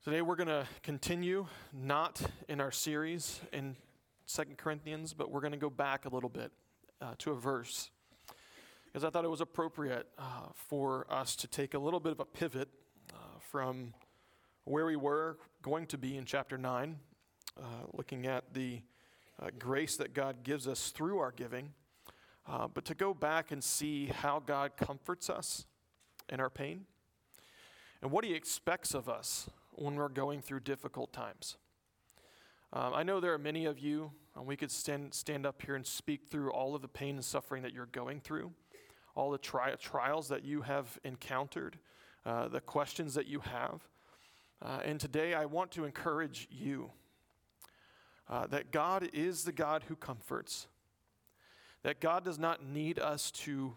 Today we're going to continue, not in our series in 2 Corinthians, but we're going to go back a little bit to a verse. Because I thought it was appropriate for us to take a little bit of a pivot from where we were going to be in chapter 9, looking at the grace that God gives us through our giving, but to go back and see how God comforts us in our pain and what He expects of us when we're going through difficult times. I know there are many of you, and we could stand up here and speak through all of the pain and suffering that you're going through, all the trials that you have encountered, the questions that you have. And today I want to encourage you that God is the God who comforts, that God does not need us to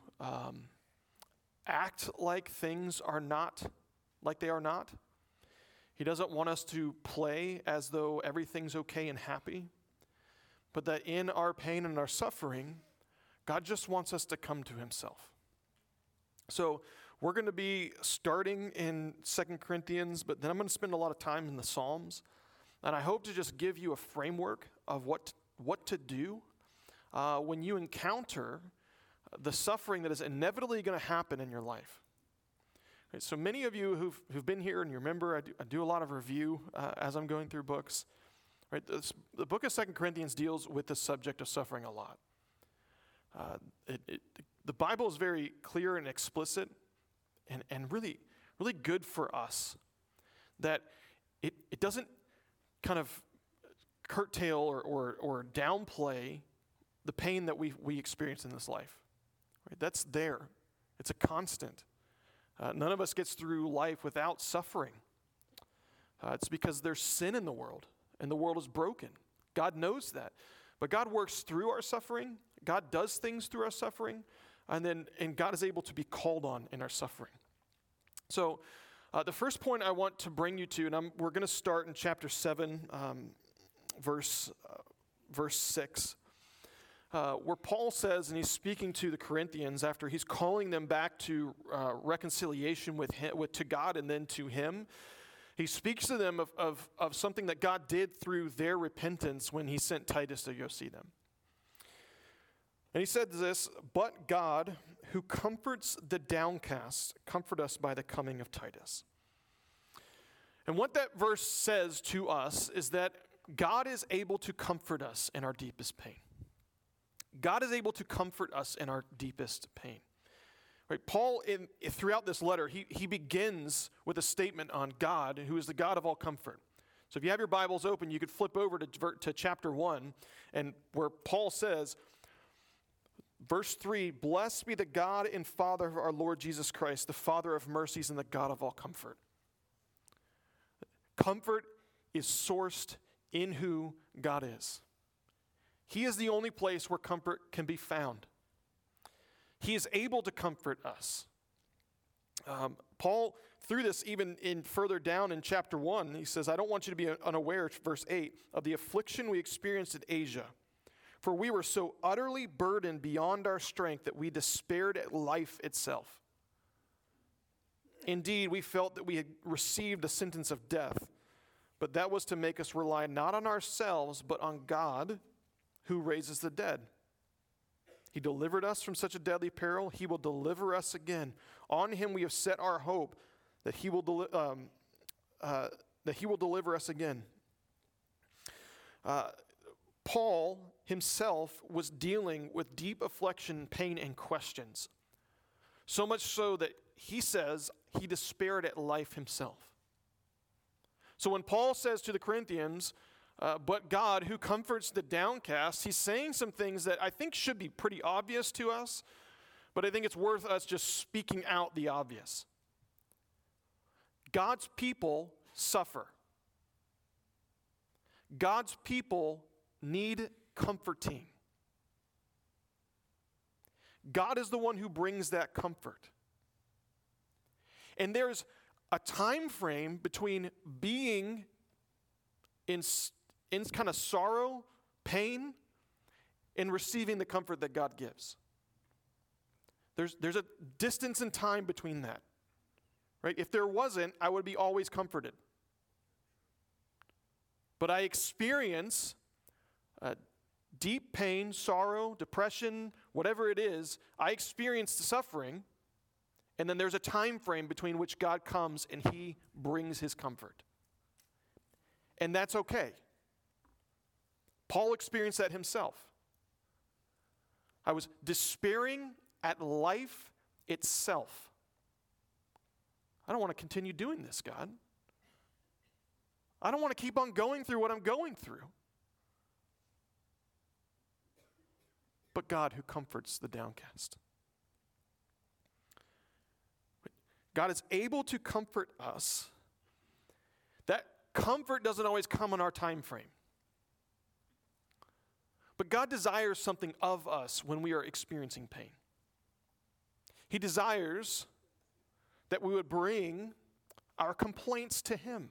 act like things are not like they are not. He doesn't want us to play as though everything's okay and happy, but that in our pain and our suffering, God just wants us to come to Himself. So we're going to be starting in 2 Corinthians, but then I'm going to spend a lot of time in the Psalms, and I hope to just give you a framework of what to do when you encounter the suffering that is inevitably going to happen in your life. Right, so many of you who've been here, and you remember I do a lot of review as I'm going through books. Right, the book of 2 Corinthians deals with the subject of suffering a lot. The Bible is very clear and explicit and really, really good for us that it doesn't kind of curtail or downplay the pain that we experience in this life. Right, that's there. It's a constant. None of us gets through life without suffering. It's because there's sin in the world, and the world is broken. God knows that. But God works through our suffering. God does things through our suffering, and God is able to be called on in our suffering. So the first point I want to bring you to, and we're going to start in chapter 7, verse 6. Where Paul says, and he's speaking to the Corinthians after he's calling them back to reconciliation to God and then to Him, he speaks to them of something that God did through their repentance when He sent Titus to go see them. And he said this, "But God, who comforts the downcast, comfort us by the coming of Titus." And what that verse says to us is that God is able to comfort us in our deepest pain. God is able to comfort us in our deepest pain. Right? Paul, throughout this letter, he begins with a statement on God, who is the God of all comfort. So if you have your Bibles open, you could flip over to chapter 1, and where Paul says, verse 3, "Blessed be the God and Father of our Lord Jesus Christ, the Father of mercies and the God of all comfort." Comfort is sourced in who God is. He is the only place where comfort can be found. He is able to comfort us. Paul, through this, even in further down in chapter 1, he says, "I don't want you to be unaware," verse 8, "of the affliction we experienced in Asia. For we were so utterly burdened beyond our strength that we despaired at life itself. Indeed, we felt that we had received a sentence of death, but that was to make us rely not on ourselves, but on God, who raises the dead. He delivered us from such a deadly peril. He will deliver us again. On Him we have set our hope that He will deliver us again." Paul himself was dealing with deep affliction, pain, and questions. So much so that he says he despaired at life himself. So when Paul says to the Corinthians, "But God, who comforts the downcast," he's saying some things that I think should be pretty obvious to us, but I think it's worth us just speaking out the obvious. God's people suffer. God's people need comforting. God is the one who brings that comfort. And there's a time frame between being in kind of sorrow, pain, and receiving the comfort that God gives. There's a distance in time between that. Right? If there wasn't, I would be always comforted. but I experience deep pain, sorrow, depression, whatever it is, I experience the suffering, and then there's a time frame between which God comes and he brings his comfort. And that's okay. Paul experienced that himself. I was despairing at life itself. I don't want to continue doing this, God. I don't want to keep on going through what I'm going through. But God who comforts the downcast. God is able to comfort us. That comfort doesn't always come in our time frame. But God desires something of us when we are experiencing pain. He desires that we would bring our complaints to him.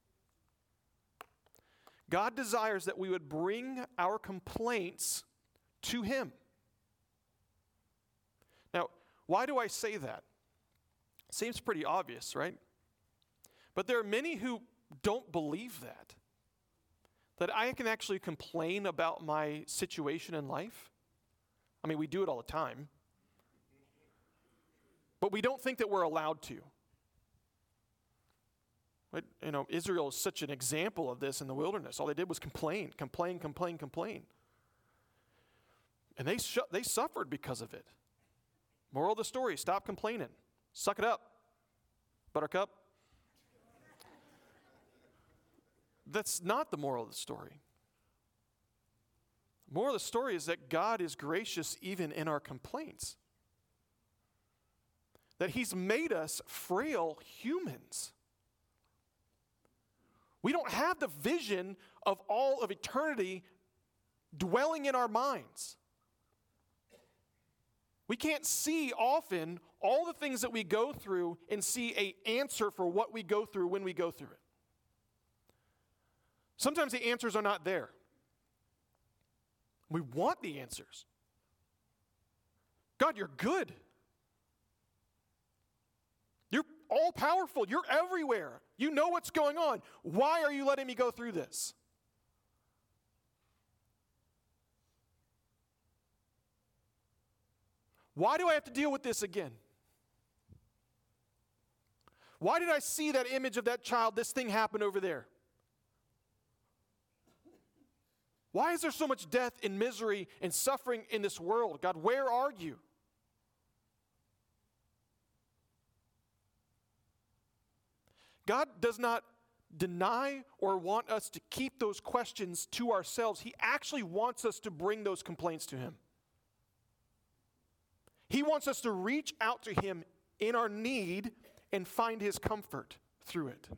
God desires that we would bring our complaints to him. Now, why do I say that? Seems pretty obvious, right? But there are many who don't believe that. That I can actually complain about my situation in life. I mean, we do it all the time. But we don't think that we're allowed to. But, Israel is such an example of this in the wilderness. All they did was complain. And they suffered because of it. Moral of the story, stop complaining. Suck it up, buttercup. That's not the moral of the story. The moral of the story is that God is gracious even in our complaints. That he's made us frail humans. We don't have the vision of all of eternity dwelling in our minds. We can't see often all the things that we go through and see an answer for what we go through when we go through it. Sometimes the answers are not there. We want the answers. God, you're good. You're all powerful. You're everywhere. You know what's going on. Why are you letting me go through this? Why do I have to deal with this again? Why did I see that image of that child, this thing happen over there? Why is there so much death and misery and suffering in this world? God, where are you? God does not deny or want us to keep those questions to ourselves. He actually wants us to bring those complaints to him. He wants us to reach out to him in our need and find his comfort through it.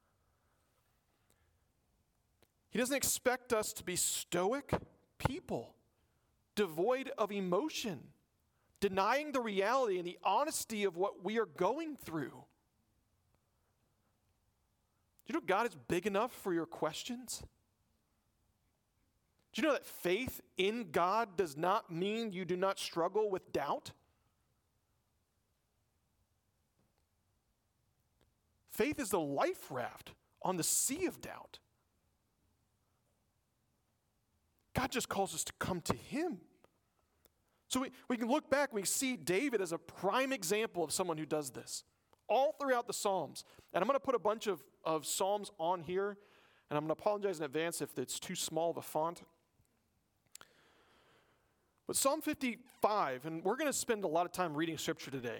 He doesn't expect us to be stoic people, devoid of emotion, denying the reality and the honesty of what we are going through. Do you know God is big enough for your questions? Do you know that faith in God does not mean you do not struggle with doubt? Faith is the life raft on the sea of doubt. God just calls us to come to him. So we can look back, we see David as a prime example of someone who does this. All throughout the Psalms. And I'm going to put a bunch of Psalms on here, and I'm going to apologize in advance if it's too small of a font. But Psalm 55, and we're going to spend a lot of time reading Scripture today.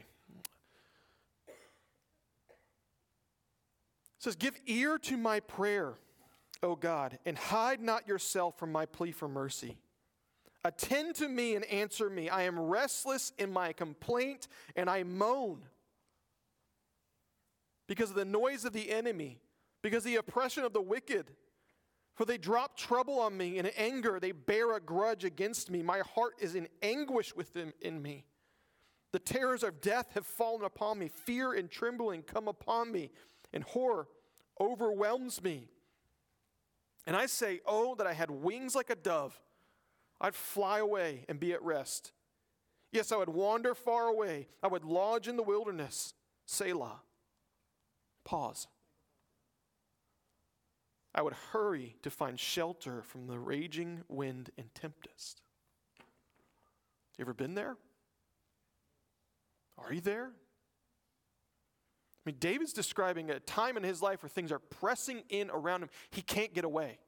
It says, "Give ear to my prayer, O God, and hide not yourself from my plea for mercy. Attend to me and answer me. I am restless in my complaint, and I moan because of the noise of the enemy, because of the oppression of the wicked. For they drop trouble on me. In anger they bear a grudge against me. My heart is in anguish within me. The terrors of death have fallen upon me. Fear and trembling come upon me, and horror overwhelms me. And I say, oh, that I had wings like a dove. I'd fly away and be at rest. Yes, I would wander far away. I would lodge in the wilderness. Selah." Pause. I would hurry to find shelter from the raging wind and tempest. You ever been there? Are you there? I mean, David's describing a time in his life where things are pressing in around him. He can't get away.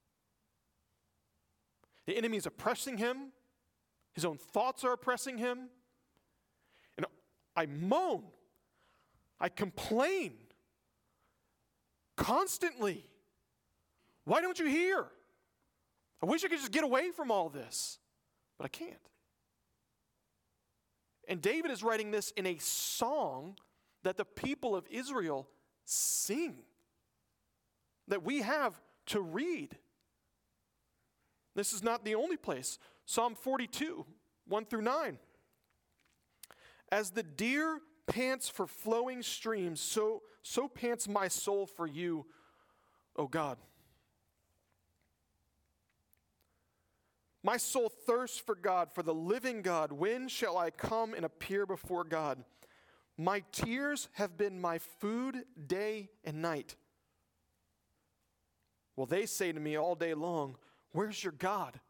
The enemy is oppressing him. His own thoughts are oppressing him. And I moan. I complain constantly. Why don't you hear? I wish I could just get away from all this, but I can't. And David is writing this in a song that the people of Israel sing, that we have to read. This is not the only place. Psalm 42, 1 through 9. As the deer pants for flowing streams, so pants my soul for you, O God. My soul thirsts for God, for the living God. When shall I come and appear before God? My tears have been my food day and night. Well, they say to me all day long, where's your God?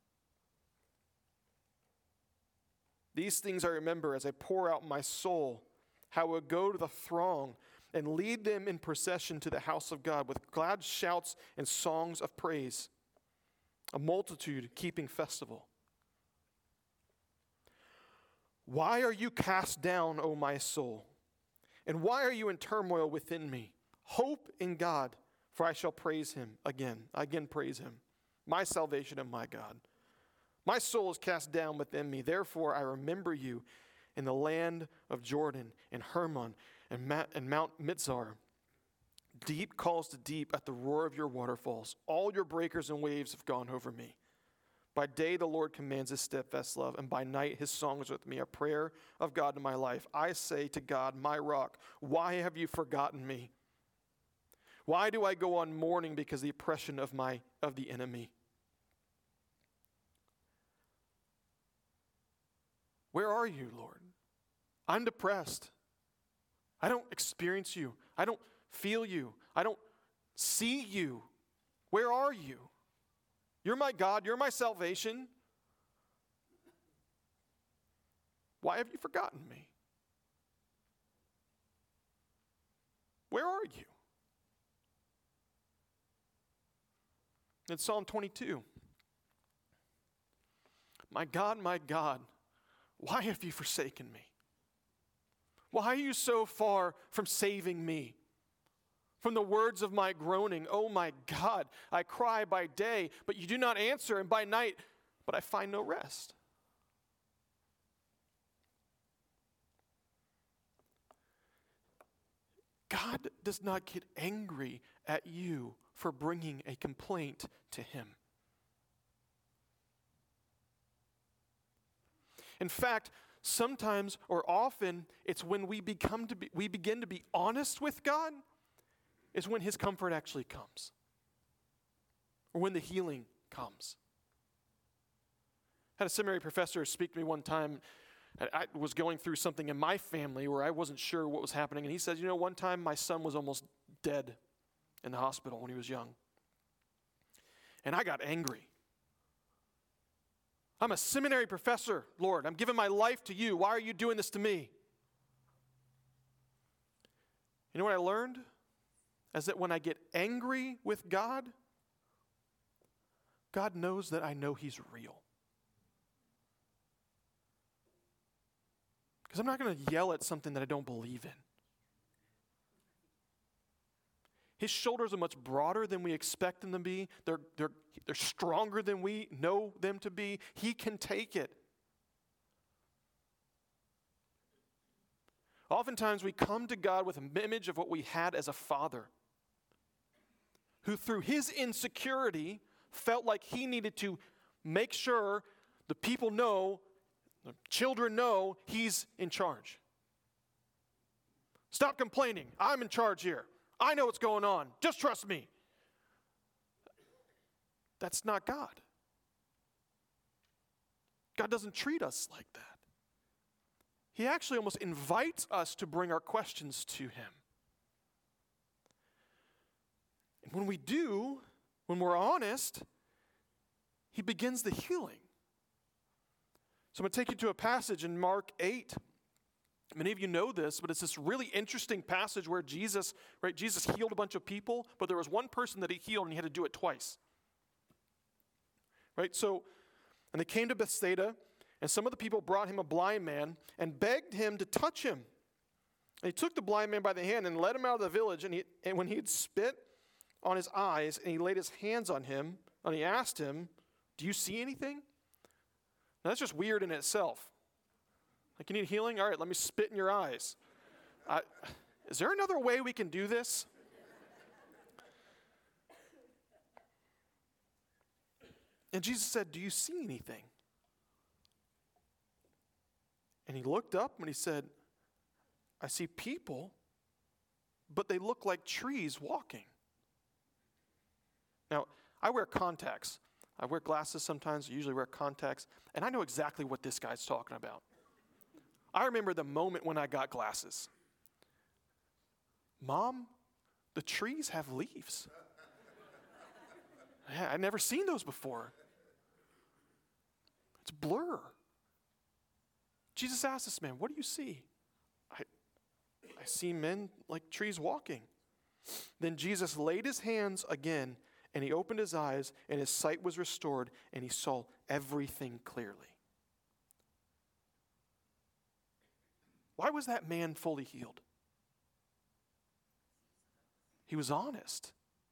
These things I remember as I pour out my soul, how I would go to the throng and lead them in procession to the house of God with glad shouts and songs of praise, a multitude keeping festival. Why are you cast down, O my soul? And why are you in turmoil within me? Hope in God, for I shall praise him again. I again praise him, my salvation and my God. My soul is cast down within me. Therefore I remember you in the land of Jordan, in Hermon, and Mount Mizar. Deep calls to deep at the roar of your waterfalls. All your breakers and waves have gone over me. By day the Lord commands his steadfast love, and by night his song is with me, a prayer of God in my life. I say to God, my rock, why have you forgotten me? Why do I go on mourning because of the oppression of the enemy? Where are you, Lord? I'm depressed. I don't experience you. I don't feel you. I don't see you. Where are you? You're my God. You're my salvation. Why have you forgotten me? Where are you? In Psalm 22, my God, why have you forsaken me? Why are you so far from saving me? From the words of my groaning, oh my God, I cry by day, but you do not answer, and by night, but I find no rest. God does not get angry at you for bringing a complaint to him. In fact, sometimes or often, it's when we begin to be honest with God, is when his comfort actually comes, or when the healing comes. I had a seminary professor speak to me one time. I was going through something in my family where I wasn't sure what was happening, and he says, one time my son was almost dead in the hospital when he was young, and I got angry. I'm a seminary professor, Lord. I'm giving my life to you. Why are you doing this to me? You know what I learned? Is that when I get angry with God, God knows that I know he's real. Because I'm not going to yell at something that I don't believe in. His shoulders are much broader than we expect them to be. They're stronger than we know them to be. He can take it. Oftentimes we come to God with an image of what we had as a father, who through his insecurity felt like he needed to make sure the people know, the children know, he's in charge. Stop complaining. I'm in charge here. I know what's going on. Just trust me. That's not God. God doesn't treat us like that. He actually almost invites us to bring our questions to him. In when we do, when we're honest, he begins the healing. So I'm going to take you to a passage in Mark 8. Many of you know this, but it's this really interesting passage where Jesus healed a bunch of people, but there was one person that he healed and he had to do it twice. Right? So, and they came to Bethsaida, and some of the people brought him a blind man and begged him to touch him. And he took the blind man by the hand and led him out of the village, and when he had spit on his eyes and he laid his hands on him, and he asked him, "Do you see anything?" Now, that's just weird in itself. Like, you need healing? All right, let me spit in your eyes. Is there another way we can do this? And Jesus said, "Do you see anything?" And he looked up and he said, "I see people, but they look like trees walking." Now, I wear contacts. I wear glasses sometimes. I usually wear contacts. And I know exactly what this guy's talking about. I remember the moment when I got glasses. "Mom, the trees have leaves." Yeah, I'd never seen those before. It's blur. Jesus asked this man, "What do you see?" I see men like trees walking. Then Jesus laid his hands again, and he opened his eyes, and his sight was restored, and he saw everything clearly. Why was that man fully healed? He was honest.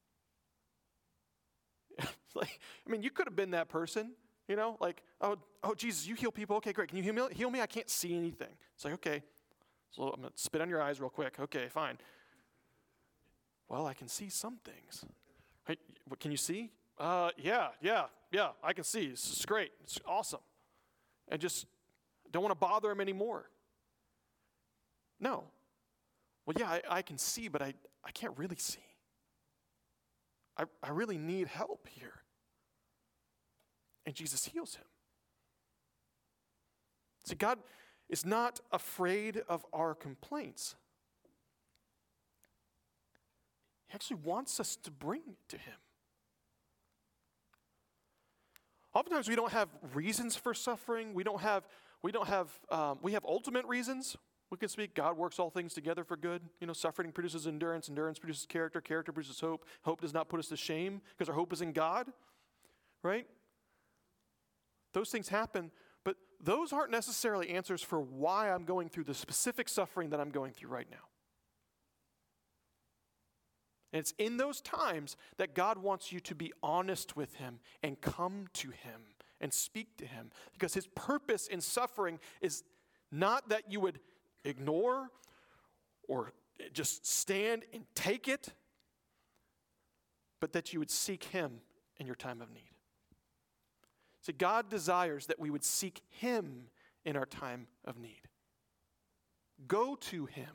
You could have been that person, like, oh, Jesus, you heal people. Okay, great. Can you heal me? I can't see anything. It's like, okay, so I'm going to spit on your eyes real quick. Okay, fine. Well, I can see some things. Hey, what can you see? Yeah, I can see. This is great. It's awesome. And just don't want to bother him anymore. No. Well, yeah, I can see, but I can't really see. I really need help here. And Jesus heals him. See, God is not afraid of our complaints. He actually wants us to bring it to him. Oftentimes we don't have reasons for suffering. We have ultimate reasons. We can speak, God works all things together for good. Suffering produces endurance. Endurance produces character. Character produces hope. Hope does not put us to shame because our hope is in God, right? Those things happen, but those aren't necessarily answers for why I'm going through the specific suffering that I'm going through right now. And it's in those times that God wants you to be honest with him and come to him and speak to him. Because his purpose in suffering is not that you would ignore or just stand and take it, but that you would seek him in your time of need. See, God desires that we would seek him in our time of need. Go to him.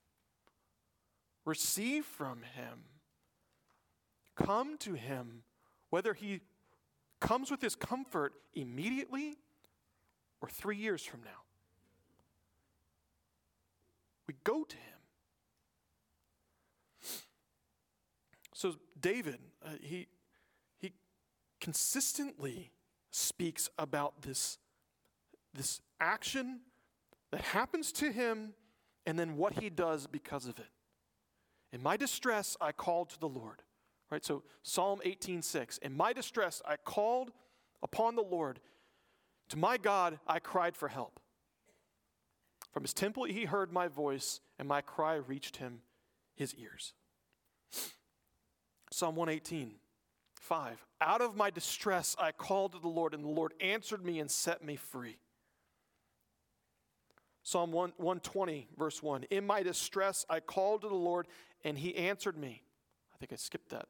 Receive from him. Come to him, whether he comes with his comfort immediately or 3 years from now. We go to him. So David, he consistently speaks about this action that happens to him and then what he does because of it. In my distress, I called to the Lord. Right? So Psalm 18:6. In my distress, I called upon the Lord. To my God, I cried for help. From his temple, he heard my voice, and my cry reached his ears. Psalm 118:5. Out of my distress, I called to the Lord, and the Lord answered me and set me free. Psalm 120, verse 1. In my distress, I called to the Lord, and he answered me. I think I skipped that.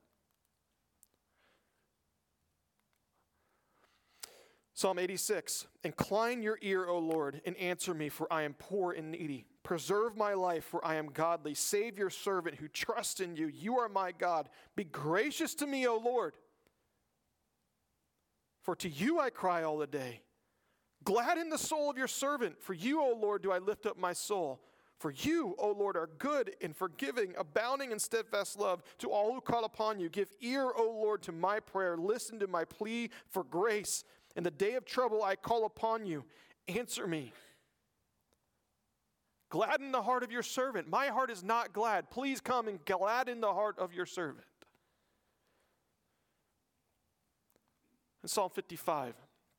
Psalm 86. Incline your ear, O Lord, and answer me, for I am poor and needy. Preserve my life, for I am godly. Save your servant who trusts in you. You are my God. Be gracious to me, O Lord. For to you I cry all the day. Gladden the soul of your servant. For you, O Lord, do I lift up my soul. For you, O Lord, are good and forgiving, abounding in steadfast love to all who call upon you. Give ear, O Lord, to my prayer. Listen to my plea for grace. In the day of trouble I call upon you. Answer me. Gladden the heart of your servant. My heart is not glad. Please come and gladden the heart of your servant. In Psalm 55.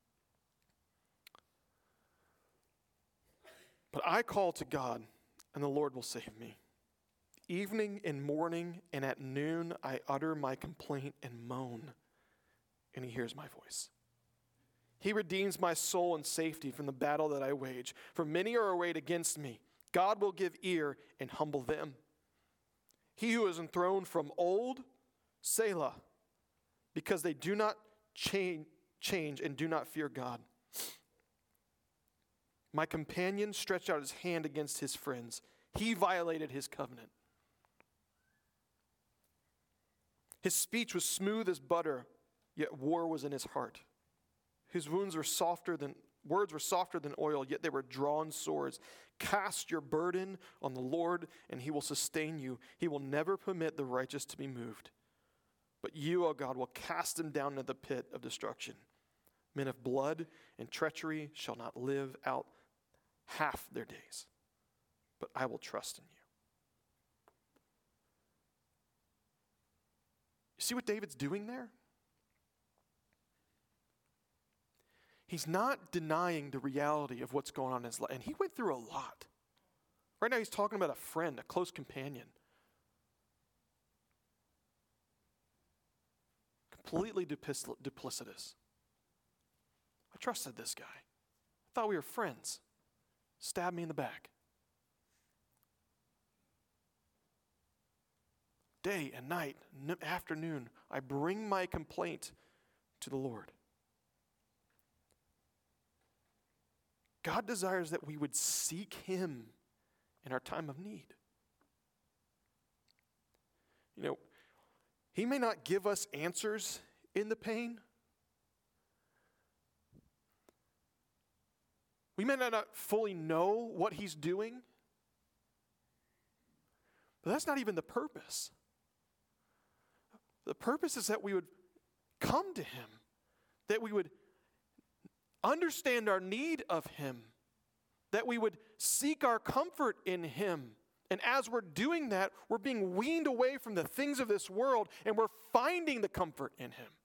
But I call to God, and the Lord will save me. Evening and morning and at noon I utter my complaint and moan, and he hears my voice. He redeems my soul in safety from the battle that I wage. For many are arrayed against me. God will give ear and humble them. He who is enthroned from old, Selah, because they do not change and do not fear God. My companion stretched out his hand against his friends. He violated his covenant. His speech was smooth as butter, yet war was in his heart. His words were softer than oil, yet they were drawn swords. Cast your burden on the Lord, and he will sustain you. He will never permit the righteous to be moved. But you, O God, will cast them down into the pit of destruction. Men of blood and treachery shall not live out half their days, but I will trust in you. You see what David's doing there? He's not denying the reality of what's going on in his life. And he went through a lot. Right now he's talking about a friend, a close companion. Completely duplicitous. I trusted this guy. I thought we were friends. Stabbed me in the back. Day and night, afternoon, I bring my complaint to the Lord. God desires that we would seek him in our time of need. You know, he may not give us answers in the pain. We may not fully know what he's doing, but that's not even the purpose. The purpose is that we would come to him, that we would understand our need of him, that we would seek our comfort in him. And as we're doing that, we're being weaned away from the things of this world, and we're finding the comfort in him.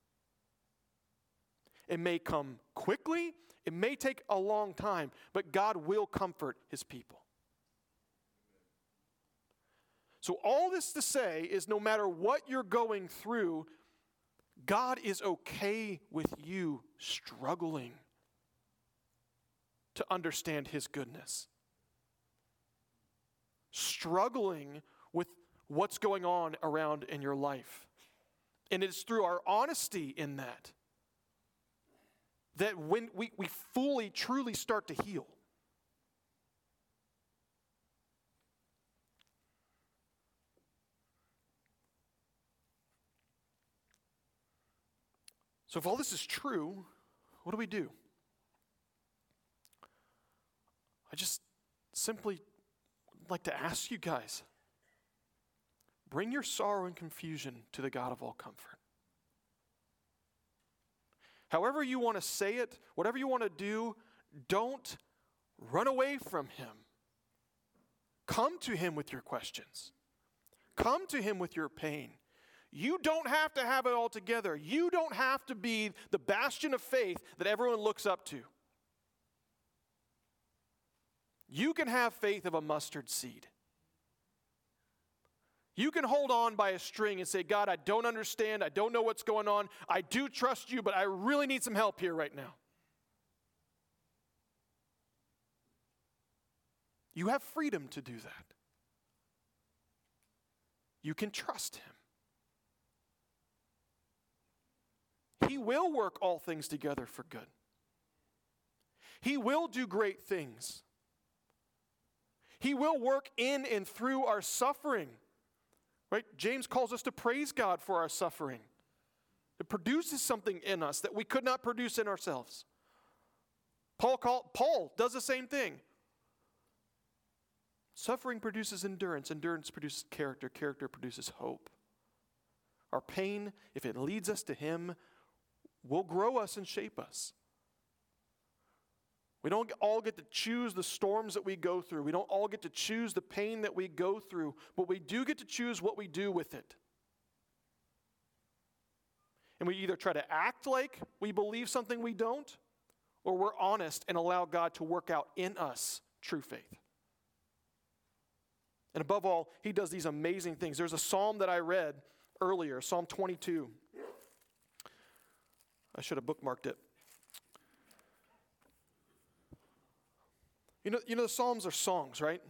It may come quickly, it may take a long time, but God will comfort his people. So all this to say is no matter what you're going through, God is okay with you struggling to understand his goodness. Struggling with what's going on around in your life. And it's through our honesty in that when we fully, truly start to heal. So if all this is true, what do? I just simply like to ask you guys, bring your sorrow and confusion to the God of all comfort. However you want to say it, whatever you want to do, don't run away from him. Come to him with your questions. Come to him with your pain. You don't have to have it all together. You don't have to be the bastion of faith that everyone looks up to. You can have faith of a mustard seed. You can hold on by a string and say, God, I don't understand. I don't know what's going on. I do trust you, but I really need some help here right now. You have freedom to do that. You can trust him. He will work all things together for good. He will do great things. He will work in and through our suffering. Right? James calls us to praise God for our suffering. It produces something in us that we could not produce in ourselves. Paul does the same thing. Suffering produces endurance. Endurance produces character. Character produces hope. Our pain, if it leads us to Him, will grow us and shape us. We don't all get to choose the storms that we go through. We don't all get to choose the pain that we go through, but we do get to choose what we do with it. And we either try to act like we believe something we don't, or we're honest and allow God to work out in us true faith. And above all, He does these amazing things. There's a psalm that I read earlier, Psalm 22. I should have bookmarked it. You know the Psalms are songs, right?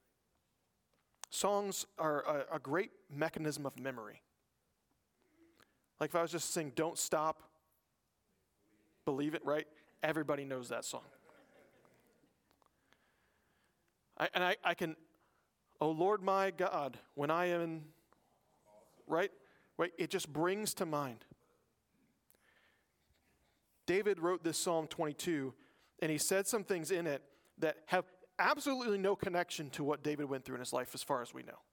Songs are a great mechanism of memory. Like if I was just saying, don't stop, believe it, right? Everybody knows that song. I can, oh Lord my God, when I am in, right? It just brings to mind. David wrote this Psalm 22, and he said some things in it that have absolutely no connection to what David went through in his life as far as we know.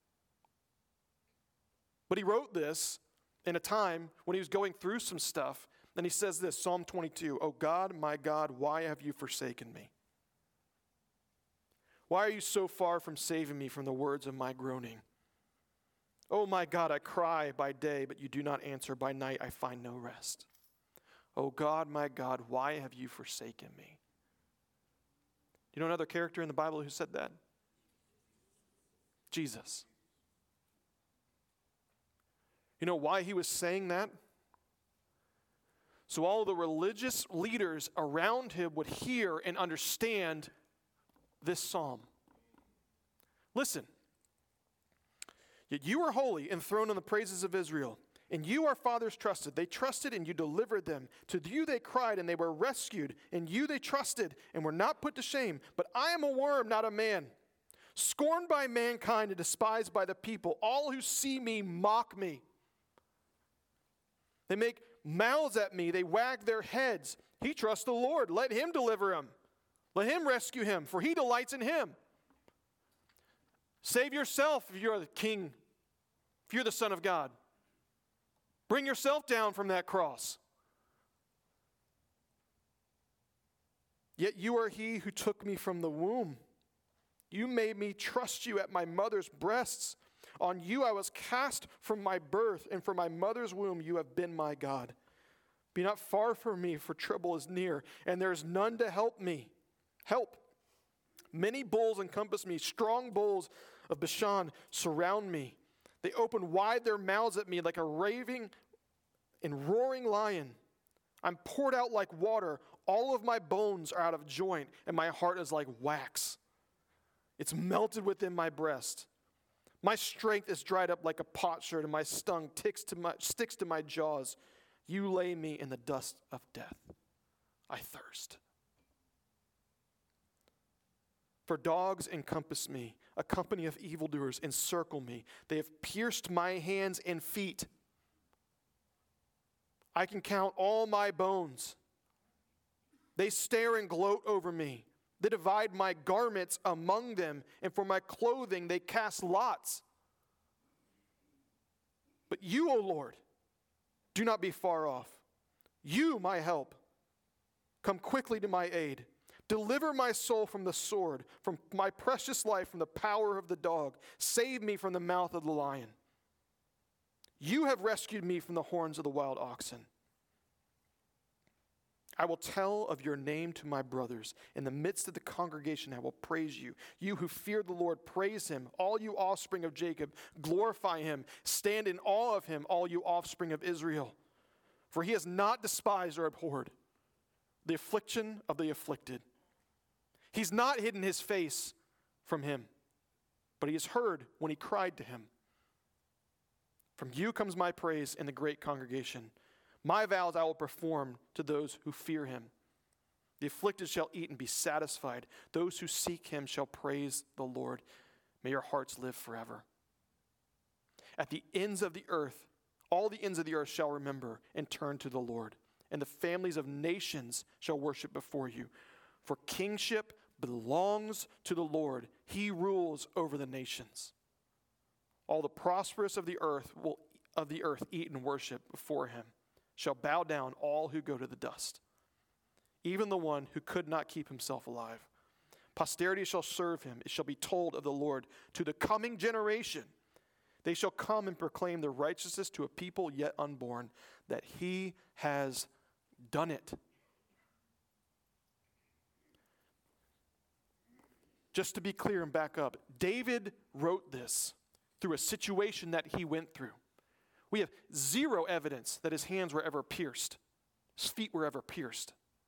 But he wrote this in a time when he was going through some stuff, and he says this, Psalm 22, "O God, my God, why have you forsaken me? Why are you so far from saving me from the words of my groaning? Oh my God, I cry by day, but you do not answer. By night I find no rest. Oh God, my God, why have you forsaken me?" You know another character in the Bible who said that? Jesus. You know why he was saying that? So all the religious leaders around him would hear and understand this psalm. Listen. Yet you are holy, enthroned on the praises of Israel. And you, our fathers, trusted. They trusted and you delivered them. To you they cried and they were rescued. In you they trusted and were not put to shame. But I am a worm, not a man, scorned by mankind and despised by the people. All who see me mock me. They make mouths at me. They wag their heads. He trusts the Lord. Let him deliver him. Let him rescue him, for he delights in him. Save yourself if you're the king, if you're the Son of God. Bring yourself down from that cross. Yet you are he who took me from the womb. You made me trust you at my mother's breasts. On you I was cast from my birth, and from my mother's womb you have been my God. Be not far from me, for trouble is near, and there is none to help me. Help. Many bulls encompass me. Strong bulls of Bashan surround me. They open wide their mouths at me like a raving and roaring lion. I'm poured out like water. All of my bones are out of joint, and my heart is like wax. It's melted within my breast. My strength is dried up like a potsherd, and my sting sticks to my jaws. You lay me in the dust of death. I thirst. For dogs encompass me, a company of evildoers encircle me. They have pierced my hands and feet. I can count all my bones. They stare and gloat over me. They divide my garments among them, and for my clothing they cast lots. But you, O Lord, do not be far off. You, my help, come quickly to my aid. Deliver my soul from the sword, from my precious life from the power of the dog. Save me from the mouth of the lion. You have rescued me from the horns of the wild oxen. I will tell of your name to my brothers. In the midst of the congregation I will praise you. You who fear the Lord, praise him. All you offspring of Jacob, glorify him. Stand in awe of him, all you offspring of Israel. For he has not despised or abhorred the affliction of the afflicted. He's not hidden his face from him, but he has heard when he cried to him. From you comes my praise in the great congregation. My vows I will perform to those who fear him. The afflicted shall eat and be satisfied. Those who seek him shall praise the Lord. May your hearts live forever. At the ends of the earth, all the ends of the earth shall remember and turn to the Lord. And the families of nations shall worship before you. For kingship, belongs to the Lord. He rules over the nations. All the prosperous of the earth eat and worship before him. Shall bow down all who go to the dust, even the one who could not keep himself alive. Posterity shall serve him. It shall be told of the Lord to the coming generation. They shall come and proclaim their righteousness to a people yet unborn, that he has done it. Just to be clear and back up, David wrote this through a situation that he went through. We have zero evidence that his hands were ever pierced, his feet were ever pierced.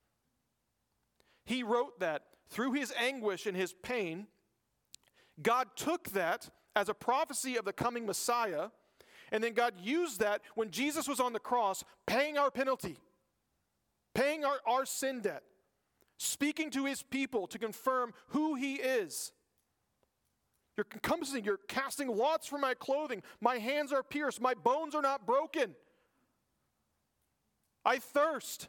He wrote that through his anguish and his pain, God took that as a prophecy of the coming Messiah, and then God used that when Jesus was on the cross, paying our penalty, paying our sin debt, speaking to his people to confirm who he is. You're encompassing, you're casting lots for my clothing. My hands are pierced. My bones are not broken. I thirst.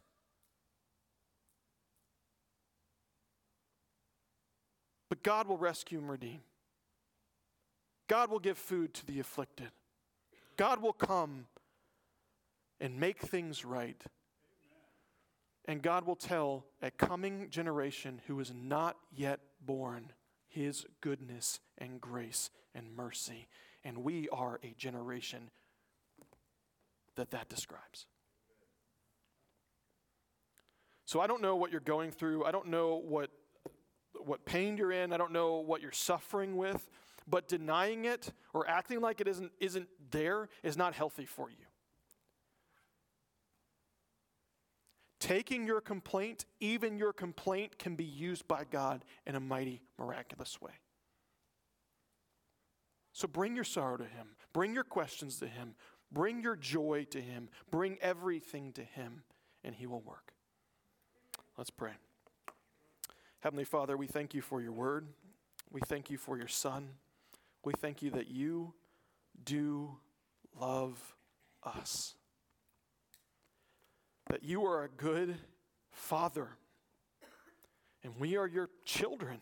But God will rescue and redeem. God will give food to the afflicted. God will come and make things right. And God will tell a coming generation who is not yet born his goodness and grace and mercy. And we are a generation that describes. So I don't know what you're going through. I don't know what pain you're in. I don't know what you're suffering with. But denying it or acting like it isn't there is not healthy for you. Taking your complaint, even your complaint, can be used by God in a mighty, miraculous way. So bring your sorrow to him. Bring your questions to him. Bring your joy to him. Bring everything to him, and he will work. Let's pray. Heavenly Father, we thank you for your word. We thank you for your Son. We thank you that you do love us. That you are a good Father, and we are your children.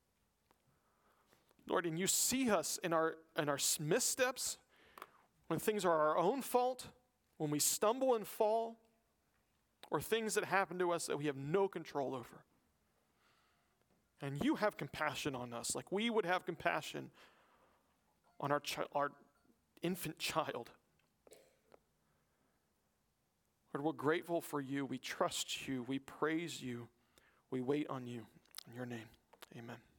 Lord, and you see us in our missteps, when things are our own fault, when we stumble and fall, or things that happen to us that we have no control over. And you have compassion on us, like we would have compassion on our infant child. Lord, we're grateful for you. We trust you. We praise you. We wait on you. In your name, amen.